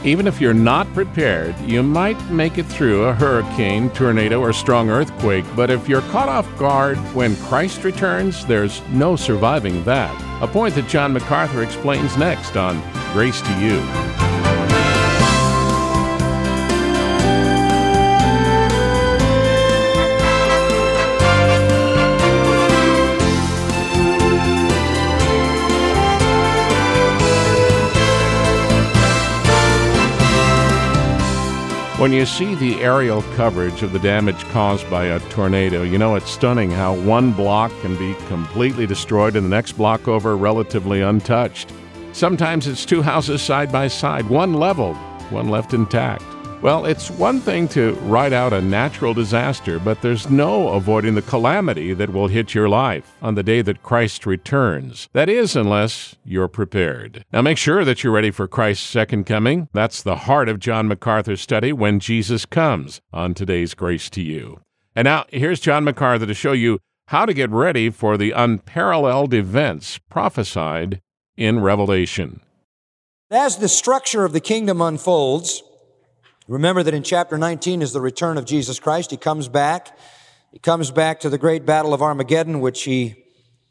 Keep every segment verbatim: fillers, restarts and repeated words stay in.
Even if you're not prepared, you might make it through a hurricane, tornado, or strong earthquake, but if you're caught off guard when Christ returns, there's no surviving that. A point that John MacArthur explains next on Grace to You. When you see the aerial coverage of the damage caused by a tornado, you know it's stunning how one block can be completely destroyed and the next block over relatively untouched. Sometimes it's two houses side by side, one leveled, one left intact. Well, it's one thing to ride out a natural disaster, but there's no avoiding the calamity that will hit your life on the day that Christ returns. That is, unless you're prepared. Now make sure that you're ready for Christ's second coming. That's the heart of John MacArthur's study, When Jesus Comes, on today's Grace to You. And now, here's John MacArthur to show you how to get ready for the unparalleled events prophesied in Revelation. As the structure of the kingdom unfolds, remember that in chapter nineteen is the return of Jesus Christ. He comes back. He comes back to the great battle of Armageddon, which he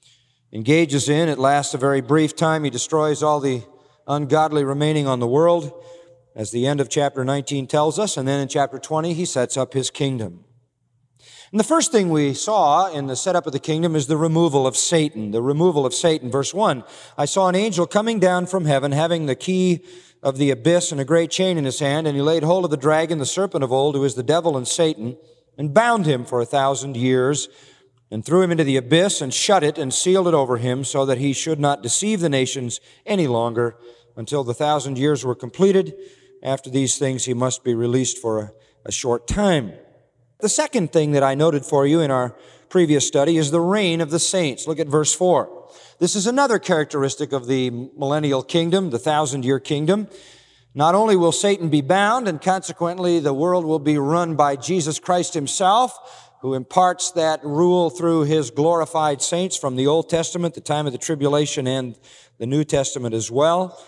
engages in. It lasts a very brief time. He destroys all the ungodly remaining on the world, as the end of chapter nineteen tells us. And then in chapter twenty, he sets up his kingdom. And the first thing we saw in the setup of the kingdom is the removal of Satan. The removal of Satan. Verse one, I saw an angel coming down from heaven, having the key of the abyss and a great chain in his hand, and he laid hold of the dragon, the serpent of old, who is the devil and Satan, and bound him for a thousand years, and threw him into the abyss, and shut it, and sealed it over him, so that he should not deceive the nations any longer, until the thousand years were completed. After these things he must be released for a, a short time. The second thing that I noted for you in our previous study is the reign of the saints. Look at verse four. This is another characteristic of the millennial kingdom, the thousand-year kingdom. Not only will Satan be bound, and consequently the world will be run by Jesus Christ himself, who imparts that rule through his glorified saints from the Old Testament, the time of the tribulation, and the New Testament as well.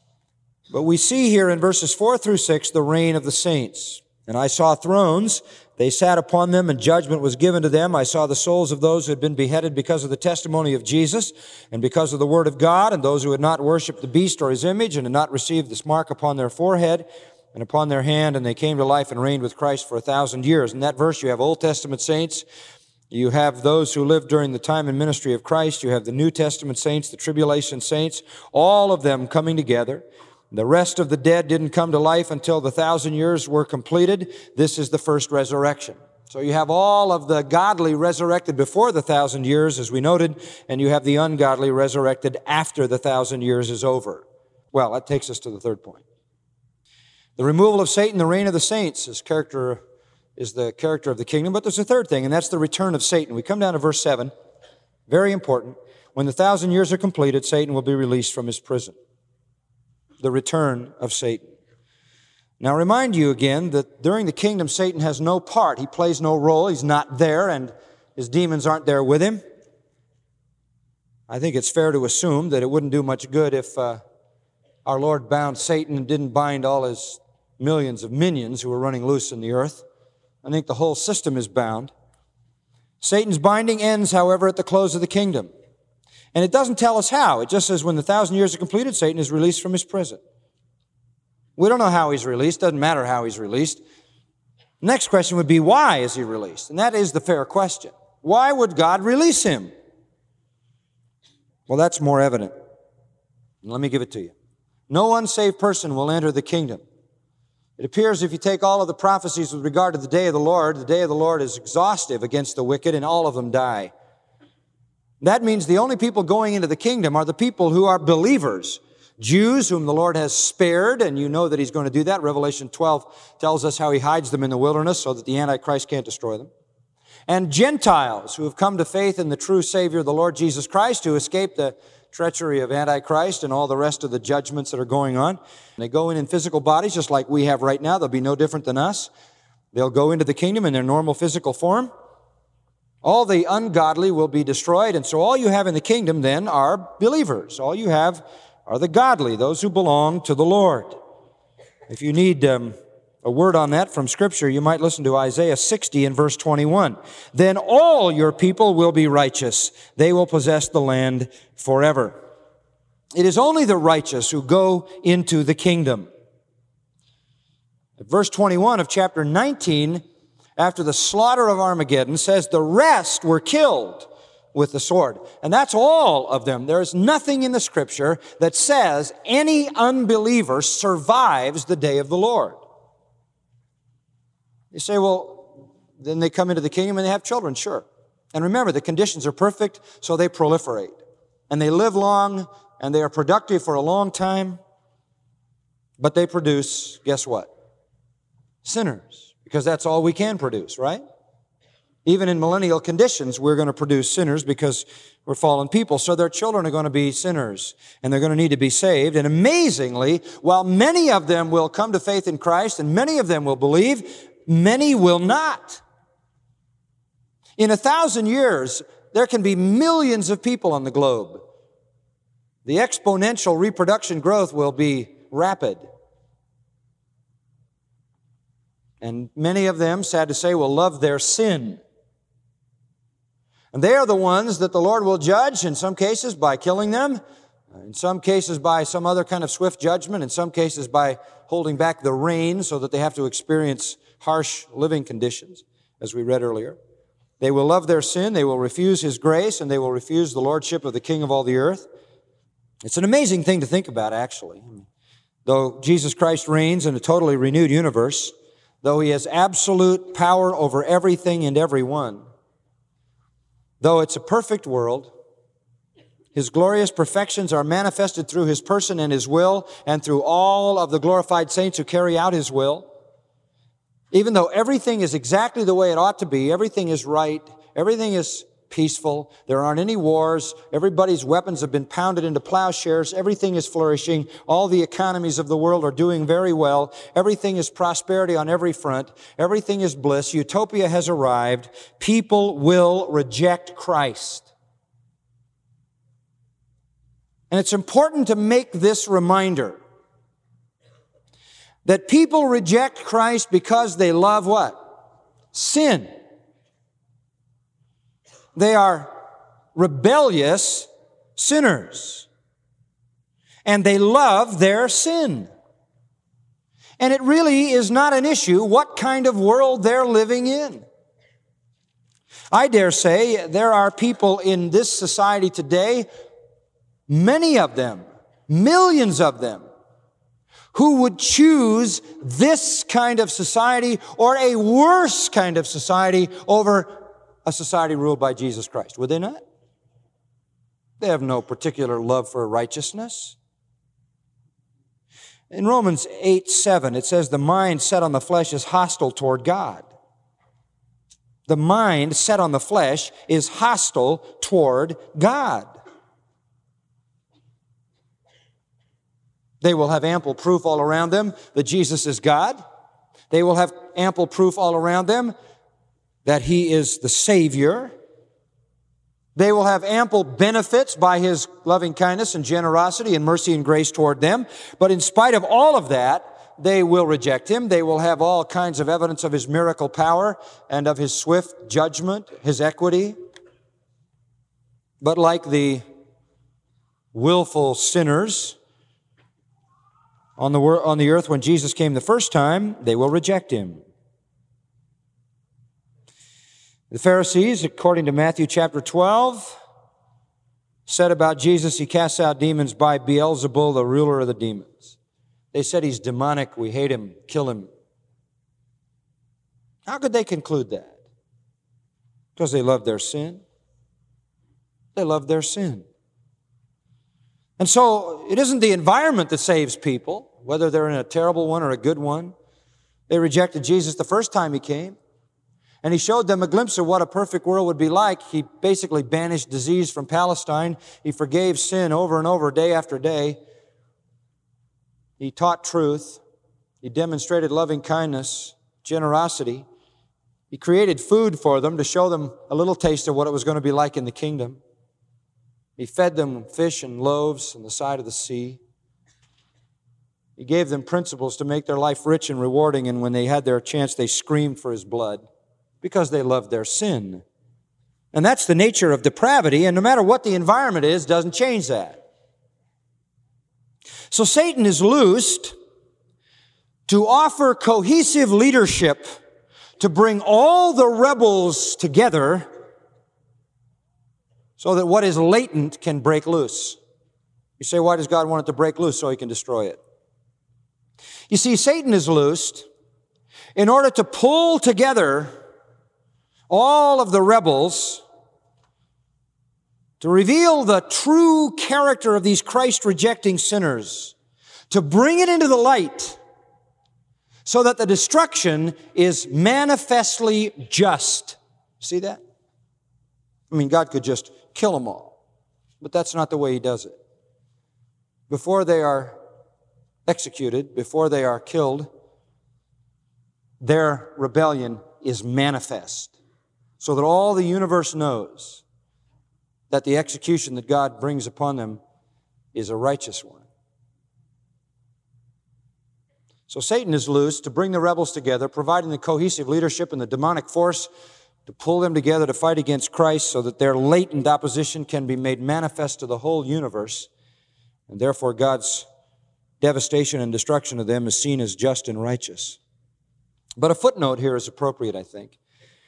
But we see here in verses four through six the reign of the saints. And I saw thrones. They sat upon them, and judgment was given to them. I saw the souls of those who had been beheaded because of the testimony of Jesus and because of the word of God, and those who had not worshipped the beast or his image and had not received this mark upon their forehead and upon their hand, and they came to life and reigned with Christ for a thousand years. In that verse, you have Old Testament saints. You have those who lived during the time and ministry of Christ. You have the New Testament saints, the tribulation saints, all of them coming together. The rest of the dead didn't come to life until the thousand years were completed. This is the first resurrection. So you have all of the godly resurrected before the thousand years, as we noted, and you have the ungodly resurrected after the thousand years is over. Well, that takes us to the third point. The removal of Satan, the reign of the saints, is character is the character of the kingdom. But there's a third thing, and that's the return of Satan. We come down to verse seven. Very important. When the thousand years are completed, Satan will be released from his prison. The return of Satan. Now, I remind you again that during the kingdom, Satan has no part. He plays no role. He's not there, and his demons aren't there with him. I think it's fair to assume that it wouldn't do much good if uh, our Lord bound Satan and didn't bind all his millions of minions who were running loose in the earth. I think the whole system is bound. Satan's binding ends, however, at the close of the kingdom. And it doesn't tell us how. It just says when the thousand years are completed, Satan is released from his prison. We don't know how he's released. Doesn't matter how he's released. Next question would be, why is he released? And that is the fair question. Why would God release him? Well, that's more evident. Let me give it to you. No unsaved person will enter the kingdom. It appears if you take all of the prophecies with regard to the day of the Lord, the day of the Lord is exhaustive against the wicked, and all of them die. That means the only people going into the kingdom are the people who are believers. Jews whom the Lord has spared, and you know that He's going to do that. Revelation twelve tells us how He hides them in the wilderness so that the Antichrist can't destroy them. And Gentiles who have come to faith in the true Savior, the Lord Jesus Christ, who escaped the treachery of Antichrist and all the rest of the judgments that are going on. And they go in in physical bodies just like we have right now. They'll be no different than us. They'll go into the kingdom in their normal physical form. All the ungodly will be destroyed, and so all you have in the kingdom then are believers. All you have are the godly, those who belong to the Lord. If you need um, a word on that from Scripture, you might listen to Isaiah sixty and verse twenty-one. Then all your people will be righteous. They will possess the land forever. It is only the righteous who go into the kingdom. Verse twenty-one of chapter nineteen, after the slaughter of Armageddon, says the rest were killed with the sword. And that's all of them. There is nothing in the Scripture that says any unbeliever survives the day of the Lord. You say, well, then they come into the kingdom and they have children. Sure. And remember, the conditions are perfect, so they proliferate. And they live long, and they are productive for a long time. But they produce, guess what? Sinners. Because that's all we can produce, right? Even in millennial conditions, we're going to produce sinners because we're fallen people. So their children are going to be sinners, and they're going to need to be saved. And amazingly, while many of them will come to faith in Christ, and many of them will believe, many will not. In a thousand years, there can be millions of people on the globe. The exponential reproduction growth will be rapid. And many of them, sad to say, will love their sin. And they are the ones that the Lord will judge, in some cases by killing them, in some cases by some other kind of swift judgment, in some cases by holding back the rain so that they have to experience harsh living conditions, as we read earlier. They will love their sin, they will refuse His grace, and they will refuse the lordship of the King of all the earth. It's an amazing thing to think about, actually. Though Jesus Christ reigns in a totally renewed universe, though He has absolute power over everything and everyone, though it's a perfect world, His glorious perfections are manifested through His person and His will, and through all of the glorified saints who carry out His will. Even though everything is exactly the way it ought to be, everything is right, everything is peaceful, there aren't any wars, everybody's weapons have been pounded into plowshares, everything is flourishing, all the economies of the world are doing very well, everything is prosperity on every front, everything is bliss, utopia has arrived, people will reject Christ. And it's important to make this reminder that people reject Christ because they love what? Sin. They are rebellious sinners. And they love their sin. And it really is not an issue what kind of world they're living in. I dare say there are people in this society today, many of them, millions of them, who would choose this kind of society or a worse kind of society over a society ruled by Jesus Christ. Would they not? They have no particular love for righteousness. In Romans eight seven, it says, the mind set on the flesh is hostile toward God. The mind set on the flesh is hostile toward God. They will have ample proof all around them that Jesus is God. They will have ample proof all around them that He is the Savior. They will have ample benefits by His loving kindness and generosity and mercy and grace toward them. But in spite of all of that, they will reject Him. They will have all kinds of evidence of His miracle power and of His swift judgment, His equity. But like the willful sinners on the, on the earth when Jesus came the first time, they will reject Him. The Pharisees, according to Matthew chapter twelve, said about Jesus, He casts out demons by Beelzebul, the ruler of the demons. They said He's demonic, we hate Him, kill Him. How could they conclude that? Because they love their sin. They love their sin. And so it isn't the environment that saves people, whether they're in a terrible one or a good one. They rejected Jesus the first time He came. And He showed them a glimpse of what a perfect world would be like. He basically banished disease from Palestine. He forgave sin over and over, day after day. He taught truth. He demonstrated loving kindness, generosity. He created food for them to show them a little taste of what it was going to be like in the kingdom. He fed them fish and loaves on the side of the sea. He gave them principles to make their life rich and rewarding, and when they had their chance, they screamed for His blood because they loved their sin. And that's the nature of depravity, and no matter what the environment is, doesn't change that. So Satan is loosed to offer cohesive leadership to bring all the rebels together so that what is latent can break loose. You say, why does God want it to break loose? So He can destroy it. You see, Satan is loosed in order to pull together all of the rebels to reveal the true character of these Christ-rejecting sinners, to bring it into the light so that the destruction is manifestly just. See that? I mean, God could just kill them all, but that's not the way He does it. Before they are executed, before they are killed, their rebellion is manifest, so that all the universe knows that the execution that God brings upon them is a righteous one. So Satan is loose to bring the rebels together, providing the cohesive leadership and the demonic force to pull them together to fight against Christ so that their latent opposition can be made manifest to the whole universe, and therefore God's devastation and destruction of them is seen as just and righteous. But a footnote here is appropriate, I think.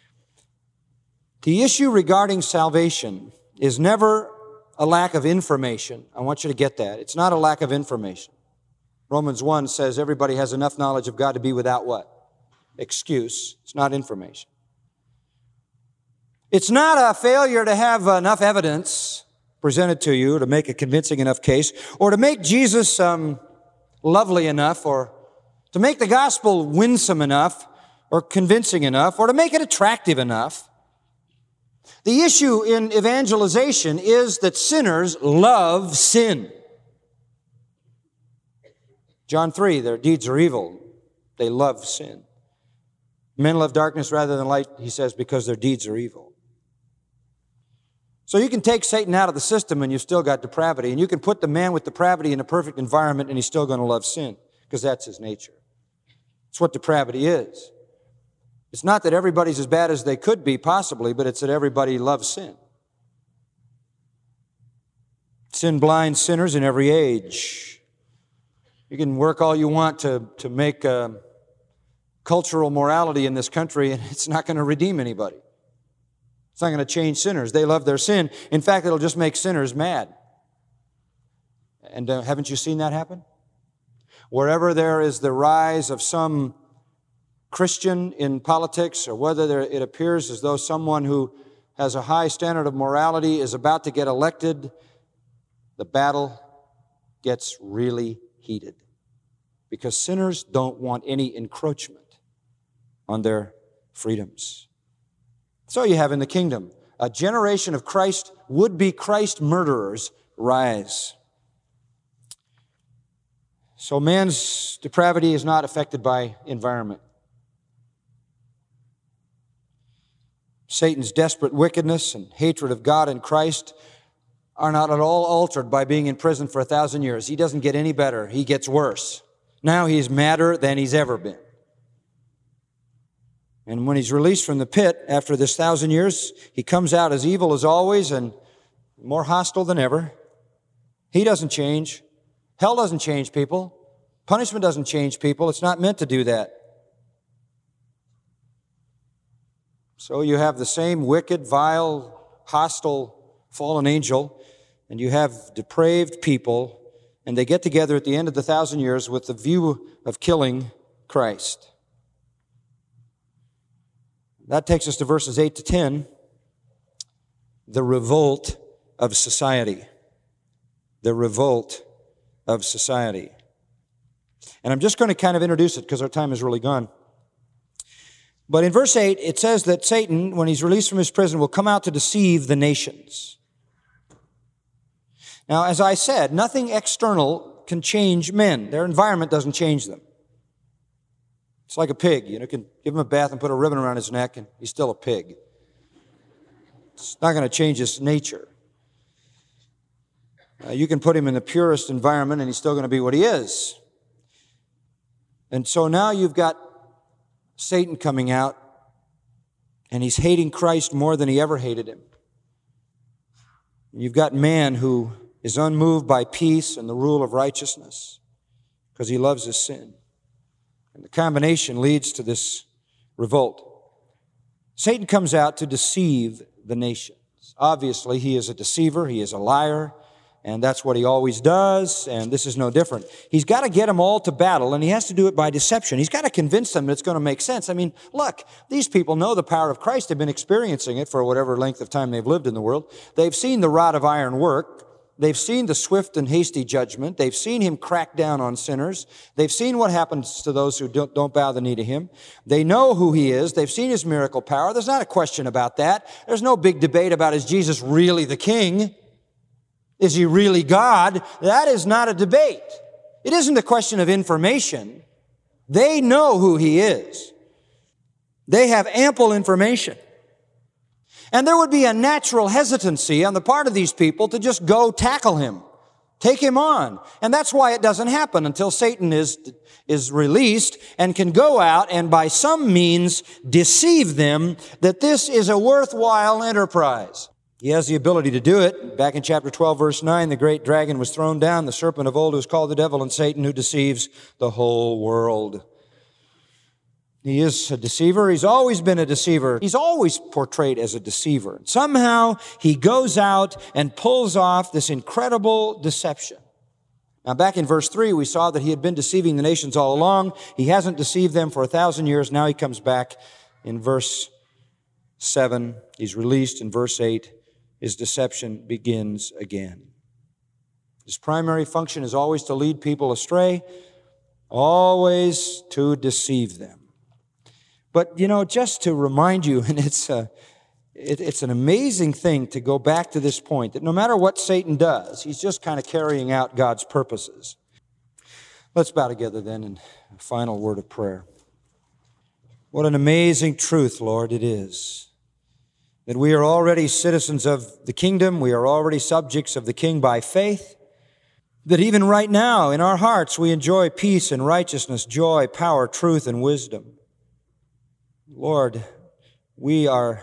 The issue regarding salvation is never a lack of information. I want you to get that. It's not a lack of information. Romans one says everybody has enough knowledge of God to be without what? Excuse. It's not information. It's not a failure to have enough evidence presented to you to make a convincing enough case, or to make Jesus um, lovely enough, or to make the gospel winsome enough, or convincing enough, or to make it attractive enough. The issue in evangelization is that sinners love sin. John three, their deeds are evil. They love sin. Men love darkness rather than light, he says, because their deeds are evil. So you can take Satan out of the system and you've still got depravity. And you can put the man with depravity in a perfect environment and he's still going to love sin, because that's his nature. It's what depravity is. It's not that everybody's as bad as they could be, possibly, but it's that everybody loves sin. Sin blinds sinners in every age. You can work all you want to, to make uh, cultural morality in this country, and it's not going to redeem anybody. It's not going to change sinners. They love their sin. In fact, it'll just make sinners mad. And uh, haven't you seen that happen? Wherever there is the rise of some Christian in politics, or whether there, it appears as though someone who has a high standard of morality is about to get elected, the battle gets really heated, because sinners don't want any encroachment on their freedoms. So you have in the kingdom a generation of Christ, would-be Christ murderers rise. So man's depravity is not affected by environment. Satan's desperate wickedness and hatred of God and Christ are not at all altered by being in prison for a thousand years. He doesn't get any better. He gets worse. Now he's madder than he's ever been. And when he's released from the pit after this thousand years, he comes out as evil as always and more hostile than ever. He doesn't change. Hell doesn't change people. Punishment doesn't change people. It's not meant to do that. So you have the same wicked, vile, hostile, fallen angel, and you have depraved people, and they get together at the end of the thousand years with the view of killing Christ. That takes us to verses eight to ten, the revolt of society. The revolt of society. And I'm just going to kind of introduce it because our time is really gone. But in verse eight, it says that Satan, when he's released from his prison, will come out to deceive the nations. Now, as I said, nothing external can change men. Their environment doesn't change them. It's like a pig. You know, you can give him a bath and put a ribbon around his neck, and he's still a pig. It's not going to change his nature. Uh, you can put him in the purest environment, and he's still going to be what he is. And so now you've got Satan coming out, and he's hating Christ more than he ever hated him. You've got man who is unmoved by peace and the rule of righteousness because he loves his sin. And the combination leads to this revolt. Satan comes out to deceive the nations. Obviously, he is a deceiver, he is a liar, and that's what he always does, and this is no different. He's got to get them all to battle, and he has to do it by deception. He's got to convince them that it's going to make sense. I mean, look, these people know the power of Christ. They've been experiencing it for whatever length of time they've lived in the world. They've seen the rod of iron work. They've seen the swift and hasty judgment. They've seen him crack down on sinners. They've seen what happens to those who don't, don't bow the knee to him. They know who he is. They've seen his miracle power. There's not a question about that. There's no big debate about, is Jesus really the king? Is he really God? That is not a debate. It isn't a question of information. They know who he is. They have ample information. And there would be a natural hesitancy on the part of these people to just go tackle him, take him on. And that's why it doesn't happen until Satan is, is released and can go out and by some means deceive them that this is a worthwhile enterprise. He has the ability to do it. Back in chapter twelve, verse nine, the great dragon was thrown down, the serpent of old who is called the devil and Satan, who deceives the whole world. He is a deceiver. He's always been a deceiver. He's always portrayed as a deceiver. Somehow he goes out and pulls off this incredible deception. Now back in verse three, we saw that he had been deceiving the nations all along. He hasn't deceived them for a thousand years. Now he comes back in verse seven. He's released in verse eight. His deception begins again. His primary function is always to lead people astray, always to deceive them. But, you know, just to remind you, and it's a, it, it's an amazing thing to go back to this point, that no matter what Satan does, he's just kind of carrying out God's purposes. Let's bow together then in a final word of prayer. What an amazing truth, Lord, it is, that we are already citizens of the kingdom, we are already subjects of the King by faith, that even right now in our hearts we enjoy peace and righteousness, joy, power, truth, and wisdom. Lord, we are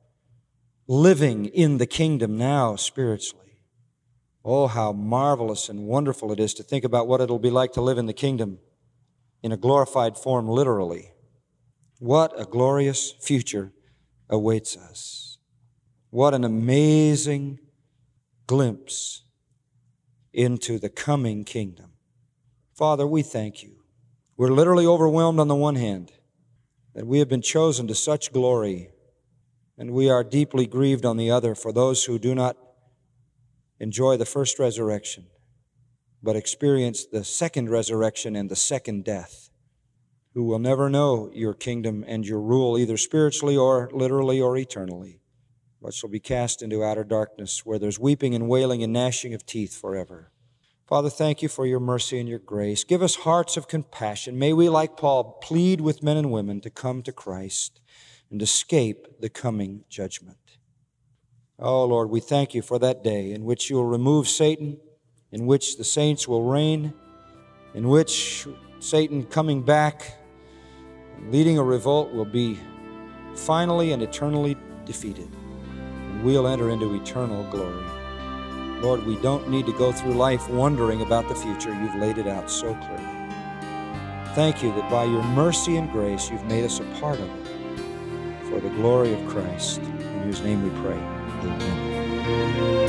living in the kingdom now spiritually. Oh, how marvelous and wonderful it is to think about what it'll be like to live in the kingdom in a glorified form literally. What a glorious future awaits us. What an amazing glimpse into the coming kingdom. Father, we thank you. We're literally overwhelmed on the one hand that we have been chosen to such glory, and we are deeply grieved on the other for those who do not enjoy the first resurrection, but experience the second resurrection and the second death, who will never know your kingdom and your rule, either spiritually or literally or eternally, but shall be cast into outer darkness where there's weeping and wailing and gnashing of teeth forever. Father, thank you for your mercy and your grace. Give us hearts of compassion. May we, like Paul, plead with men and women to come to Christ and escape the coming judgment. Oh, Lord, we thank you for that day in which you will remove Satan, in which the saints will reign, in which Satan coming back and leading a revolt will be finally and eternally defeated, and we'll enter into eternal glory. Lord, we don't need to go through life wondering about the future. You've laid it out so clearly. Thank you that by your mercy and grace, you've made us a part of it for the glory of Christ, in whose name we pray. Amen.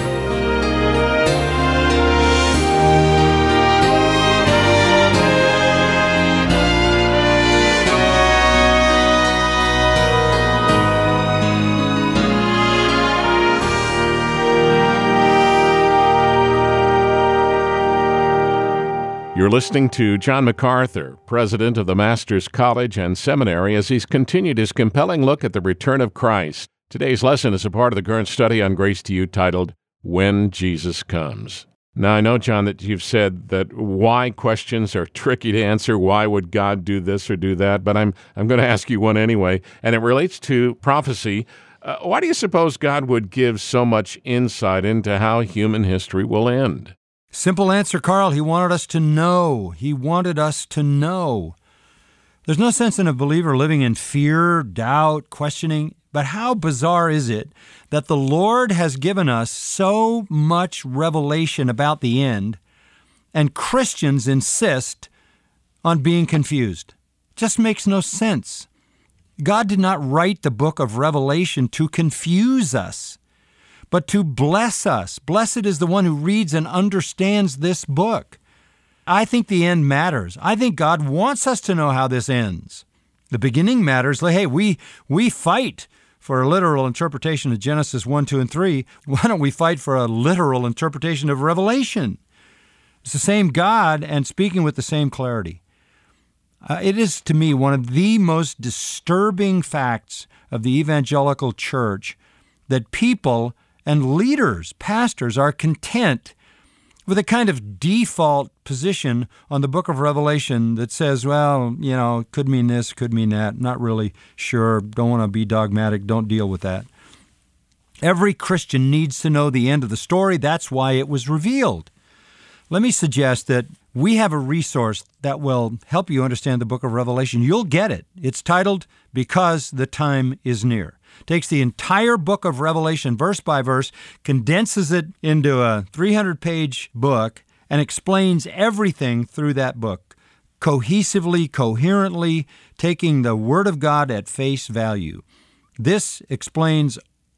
You're listening to John MacArthur, president of the Masters College and Seminary, as he's continued his compelling look at the return of Christ. Today's lesson is a part of the current study on Grace to You titled, When Jesus Comes. Now, I know, John, that you've said that why questions are tricky to answer. Why would God do this or do that? But I'm I'm going to ask you one anyway, and it relates to prophecy. Uh, why do you suppose God would give so much insight into how human history will end? Simple answer, Carl. He wanted us to know. He wanted us to know. There's no sense in a believer living in fear, doubt, questioning. But how bizarre is it that the Lord has given us so much revelation about the end, and Christians insist on being confused? It just makes no sense. God did not write the book of Revelation to confuse us, but to bless us. Blessed is the one who reads and understands this book. I think the end matters. I think God wants us to know how this ends. The beginning matters. Like, hey, we we fight for a literal interpretation of Genesis one, two, and three. Why don't we fight for a literal interpretation of Revelation? It's the same God and speaking with the same clarity. Uh, it is, to me, one of the most disturbing facts of the evangelical church that people and leaders, pastors, are content with a kind of default position on the book of Revelation that says, well, you know, could mean this, could mean that, not really sure, don't want to be dogmatic, don't deal with that. Every Christian needs to know the end of the story. That's why it was revealed. Let me suggest that we have a resource that will help you understand the book of Revelation. You'll get it. It's titled, Because the Time is Near. It takes the entire book of Revelation, verse by verse, condenses it into a three hundred page book, and explains everything through that book, cohesively, coherently, taking the Word of God at face value. This explains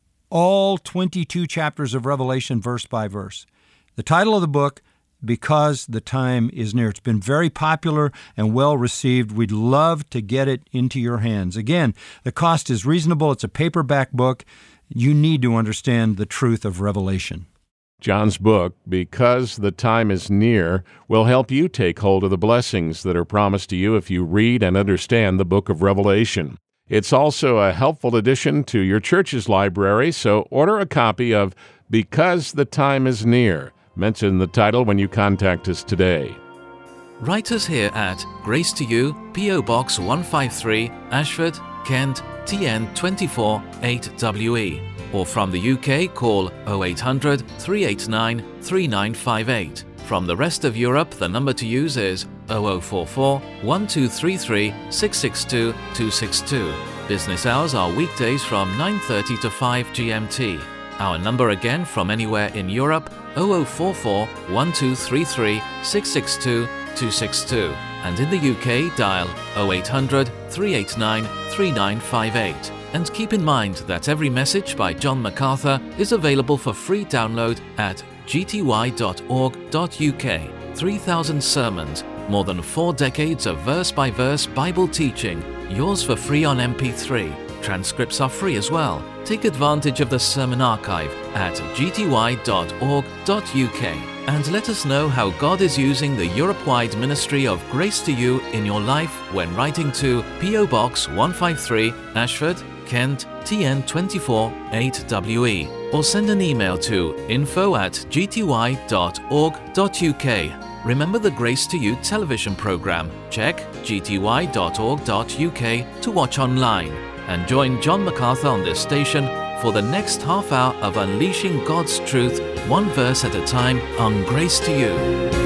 all twenty-two chapters of Revelation, verse by verse. The title of the book, Because the Time is Near. It's been very popular and well received. We'd love to get it into your hands. Again, the cost is reasonable. It's a paperback book. You need to understand the truth of Revelation. John's book, Because the Time is Near, will help you take hold of the blessings that are promised to you if you read and understand the book of Revelation. It's also a helpful addition to your church's library, so order a copy of Because the Time is Near. Mention the title when you contact us today. Write us here at Grace to You, P O Box one five three, Ashford, Kent, T N two four eight W E. Or from the U K, call oh eight hundred, three eight nine, three nine five eight. From the rest of Europe, the number to use is oh oh four four, one two three three, six six two, two six two. Business hours are weekdays from nine thirty to five G M T. Our number again from anywhere in Europe, oh oh four four, one two three three, six six two, two six two. And in the U K, dial oh eight hundred, three eight nine, three nine five eight. And keep in mind that every message by John MacArthur is available for free download at g t y dot org dot u k. three thousand sermons, more than four decades of verse-by-verse Bible teaching, yours for free on M P three. Transcripts are free as well. Take advantage of the sermon archive at g t y dot org dot u k and let us know how God is using the Europe-wide ministry of Grace to You in your life when writing to P O Box one five three, Ashford, Kent, T N two four eight W E, or send an email to info at g t y dot org dot u k. Remember the Grace to You television program. Check g t y dot org dot u k to watch online. And join John MacArthur on this station for the next half hour of unleashing God's truth, one verse at a time, on Grace to You.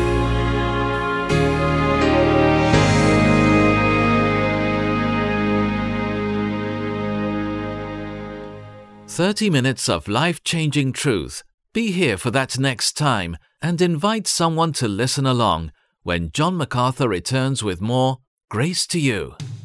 thirty minutes of life-changing truth. Be here for that next time and invite someone to listen along when John MacArthur returns with more Grace to You.